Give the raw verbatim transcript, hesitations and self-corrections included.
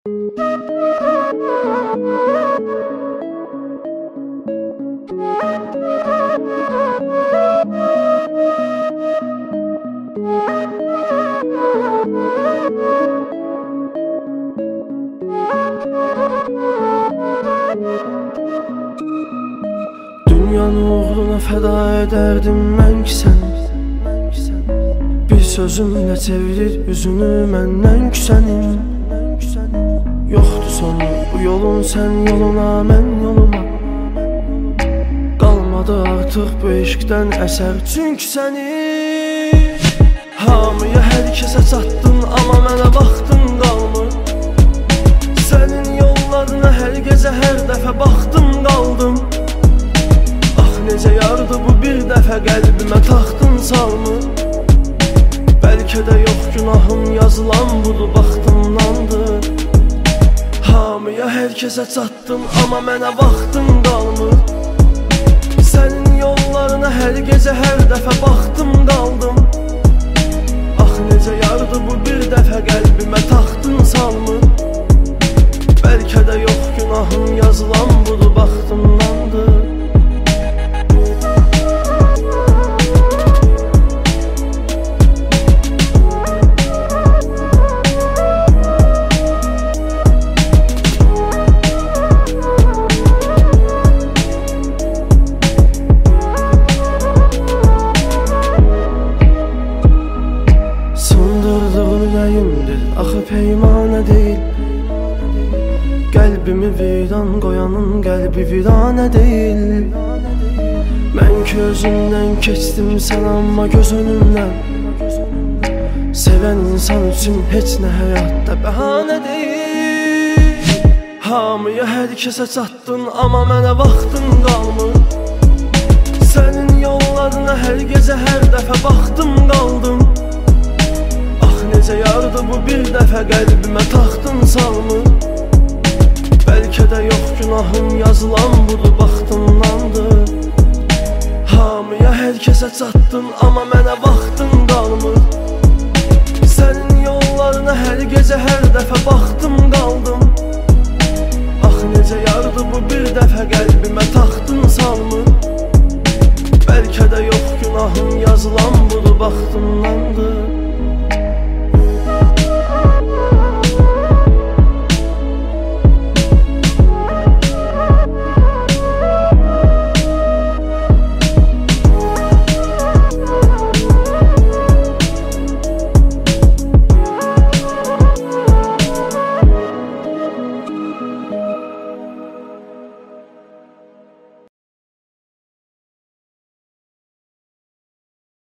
Dünyanı uğruna fəda edərdim mən ki səni. Bir sözümlə çevirir üzünü məndən küsənin. Yoxdur sonu bu yolun, sən yoluna, mən yoluma. Qalmadı artıq bu eşqdən əsər, çünki səni hamıya, hər kəsə çatdın, amma mənə vaxtın qalmır. Sənin yollarına hər gecə, hər dəfə baxdım, qaldım. Necə yardı bu bir dəfə qəlbimə taxtın salmır. Bəlkə də yox günahım, yazılan budur, baxtımdandır. Hamıya, hər kəsə çatdın, amma mənə vaxtın qalmır. Sənin yollarına hər gecə, hər dəfə baxdım, qaldım. Ax necə yardı bu bir dəfə qəlbimə taxtın salmır. Bəlkə də yox günahım, yazılan budur, baxtımdandır. Axı peymanə deyil, qəlbimi viran qoyanın qəlbi viranə deyil. Mən ki özümdən keçdim sən, amma göz önümdən. Sevən insan üçün heç nə həyatda bəhanə deyil. Hamıya, hər kəsə çatdın, amma mənə vaxtın qalmır. Sənin yollarına hər gecə, hər dəfə baxdım, qaldım. Necə yardı bu bir dəfə qəlbimə taxtın salmır. Bəlkə də yox günahım, yazılan budur, baxtımdandır. Hamıya, hər kəsə çatdın, amma mənə vaxtın qalmır. Sənin yollarına hər gecə, hər dəfə baxdım, qaldım. Ax necə yardı bu bir dəfə qəlbimə taxtın salmır. Bəlkə də yox günahım, yazılan budur, baxtımdandır.